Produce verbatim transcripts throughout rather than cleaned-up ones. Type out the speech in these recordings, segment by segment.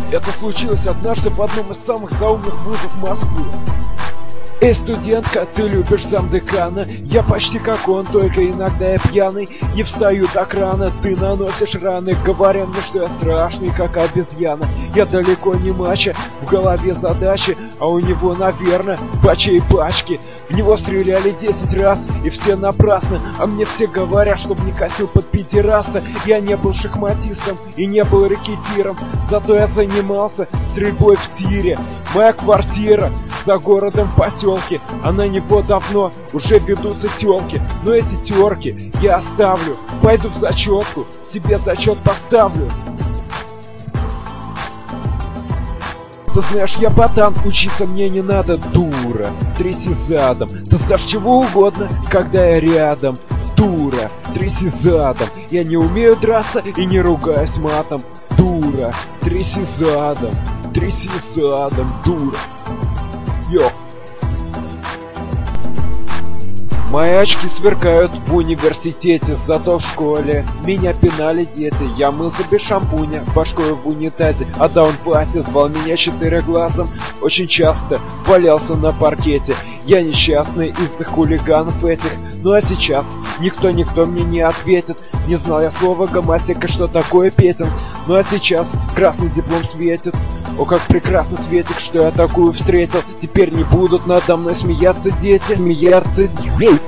Это случилось однажды в одном из самых заумных вузов Москвы. Эй, студентка, ты любишь замдекана? Я почти как он, только иногда я пьяный. Не встаю так рано, ты наносишь раны, говоря мне, что я страшный, как обезьяна. Я далеко не мачо, в голове задачи, а у него, наверное, пача и пачки. В него стреляли десять раз, и все напрасно. А мне все говорят, чтоб не косил под педераста. Я не был шахматистом и не был рэкетиром, зато я занимался стрельбой в тире. Моя квартира за городом в поселке, а на него давно уже ведутся тёлки. Но эти терки я оставлю, пойду в зачетку, себе зачет поставлю. Ты знаешь, я ботан, учиться мне не надо, дура. Тряси задом, ты сдашь чего угодно, когда я рядом. Дура, тряси задом, я не умею драться и не ругаюсь матом. Дура, тряси задом, тряси задом, дура. Йо. Мои очки сверкают в университете, зато в школе меня пинали дети. Я мылся без шампуня, башкой в унитазе, а даун Вася звал меня четырехглазом. Очень часто валялся на паркете. Я несчастный из-за хулиганов этих. Ну а сейчас никто-никто мне не ответит. Не знал я слова гомосека, что такое Петин. Ну а сейчас красный диплом светит. О, как прекрасно светик, что я такую встретил. Теперь не будут надо мной смеяться дети. Смеяться дети.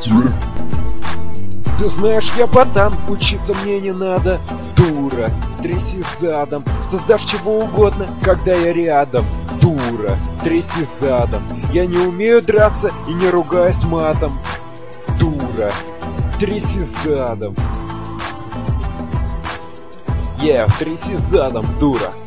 Ты знаешь, я ботан, учиться мне не надо. Дура, тряси задом, ты сдашь чего угодно, когда я рядом. Дура, тряси задом, я не умею драться и не ругаюсь матом. Дура, тряси задом. Yeah, тряси задом, дура.